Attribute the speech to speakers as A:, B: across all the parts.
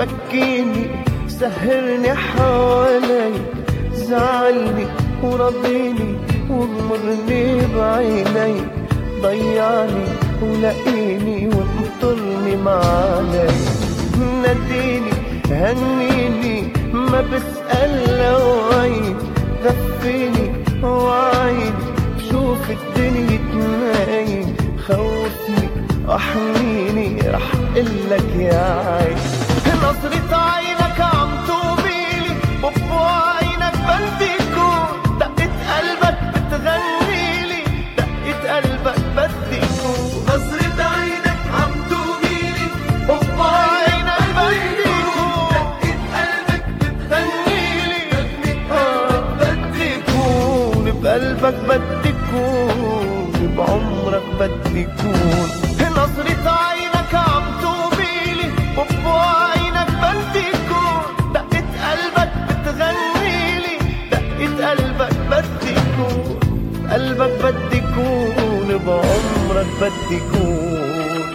A: بكيني سهرني حوالي، زعلني ورضيني وغمرني بعيني، ضيعني ولقيني وانطرني معاي، ناديني هنيني ما بسأل لو عيد، غفيني وعيني شوف الدنيا تنايم، خوفني احميني رح قلك يا عين، نظرة عينك عم توبيلي وبوعينك بدي كون، دقة قلبك بتغنيلي دقة قلبك بدي كون، نظرة عينك عم توبيلي وبوعينك بدي كون، دقة قلبك بتغنيلي بدي كون، بقلبك بدي كون، بعمرك بدي كون، نظرة عينك عم توبيلي وبوعينك بدي كون، دقة قلبك بتغنيلي دقة قلبك بدي كون، قلبك بدي كون، بعمرك بدي كون.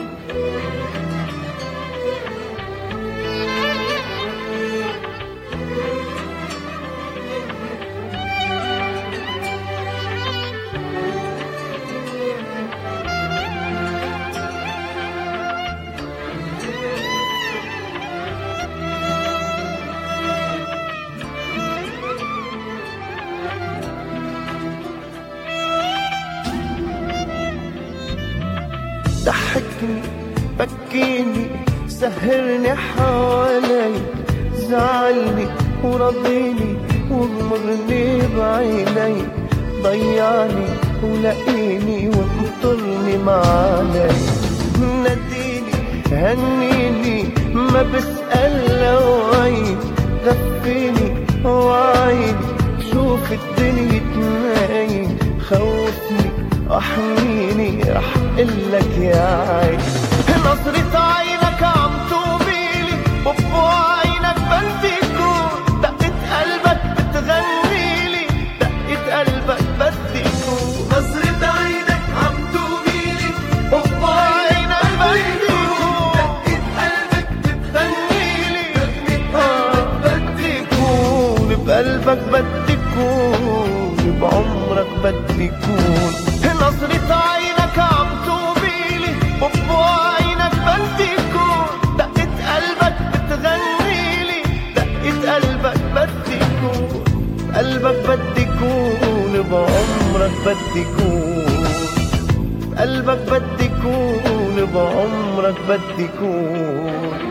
A: ضحكني بكيني سهرني حوالي، زعلني ورضيني وغمرني بعيني، ضيعني ولقيني وانطرني معاي، ناديني هنيني ما بسأل لو عيد، غفيني وعيني شوف الدنيا تنايم، خوفني احميني رح قلك يا عين، نظرة عينك عم توبيلي وبوعينك بدي كون، دقة قلبك بتغنيلي دقة قلبك بدي كون، نظرة عينك عم توبيلي وبوعينك بدي كون، دقة قلبك بتغنيلي بدي كون، بقلبك بدي كون، بعمرك بدي كون، نظرة عينك عم توبيلي وبوعينك بدي كون، دقة قلبك بتغنيلي دقة قلبك بدي كون، قلبك بدي كون، بعمرك بدي كون، قلبك بدي كون، بعمرك بدي كون.